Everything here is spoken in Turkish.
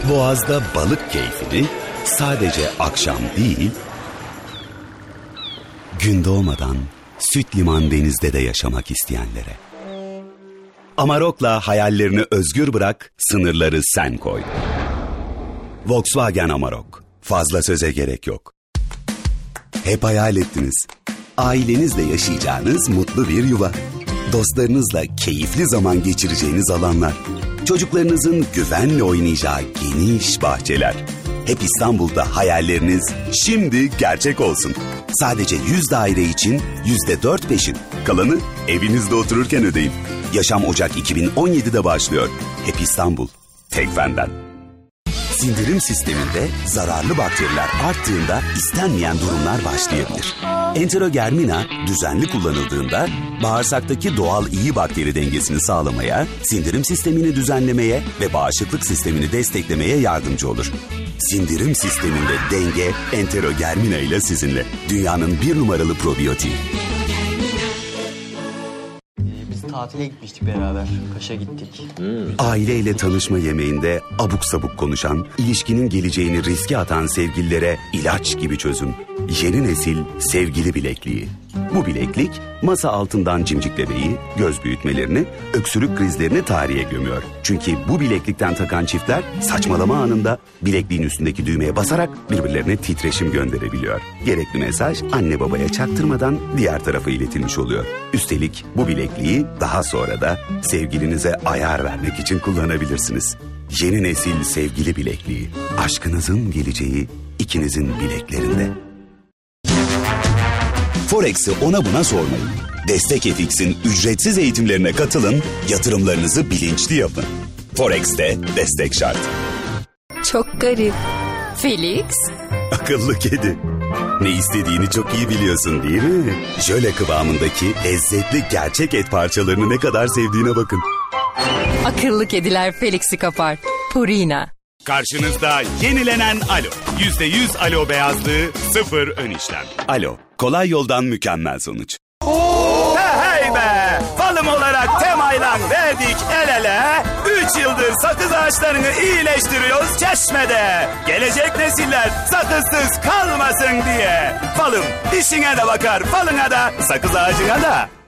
Boğaz'da balık keyfini sadece akşam değil, gün doğmadan süt liman denizde de yaşamak isteyenlere. Amarok'la hayallerini özgür bırak, sınırları sen koy. Volkswagen Amarok. Fazla söze gerek yok. Hep hayal ettiniz. Ailenizle yaşayacağınız mutlu bir yuva. Dostlarınızla keyifli zaman geçireceğiniz alanlar. Çocuklarınızın güvenle oynayacağı geniş bahçeler. Hep İstanbul'da hayalleriniz şimdi gerçek olsun. Sadece 100 daire için %4 peşin. Kalanı evinizde otururken ödeyin. Yaşam Ocak 2017'de başlıyor. Hep İstanbul. Tek benden. Sindirim sisteminde zararlı bakteriler arttığında istenmeyen durumlar başlayabilir. Enterogermina düzenli kullanıldığında bağırsaktaki doğal iyi bakteri dengesini sağlamaya, sindirim sistemini düzenlemeye ve bağışıklık sistemini desteklemeye yardımcı olur. Sindirim sisteminde denge Enterogermina ile sizinle. Dünyanın 1 numaralı probiyotiği. Tatile gitmiştik beraber. Kaş'a gittik. Aileyle tanışma yemeğinde abuk sabuk konuşan, ilişkinin geleceğini riske atan sevgililere ilaç gibi çözüm. Yeni nesil sevgili bilekliği. Bu bileklik masa altından cimciklemeyi, göz büyütmelerini, öksürük krizlerini tarihe gömüyor. Çünkü bu bileklikten takan çiftler saçmalama anında bilekliğin üstündeki düğmeye basarak birbirlerine titreşim gönderebiliyor. Gerekli mesaj anne babaya çaktırmadan diğer tarafa iletilmiş oluyor. Üstelik bu bilekliği daha sonra da sevgilinize ayar vermek için kullanabilirsiniz. Yeni nesil sevgili bilekliği. Aşkınızın geleceği ikinizin bileklerinde. Forex'i ona buna sormayın. Destek FX'in ücretsiz eğitimlerine katılın, yatırımlarınızı bilinçli yapın. Forex'te destek şart. Çok garip. Felix? Akıllı kedi. Ne istediğini çok iyi biliyorsun değil mi? Jöle kıvamındaki lezzetli gerçek et parçalarını ne kadar sevdiğine bakın. Akıllı kediler Felix'i kapar. Purina. Karşınızda yenilenen Alo. %100 Alo beyazlığı, 0 ön işlem. Alo, kolay yoldan mükemmel sonuç. Hey be! Falım olarak temayla verdik el ele. 3 yıldır sakız ağaçlarını iyileştiriyoruz Çeşme'de. Gelecek nesiller sakızsız kalmasın diye. Falım işine de bakar, falına da, sakız ağacına da.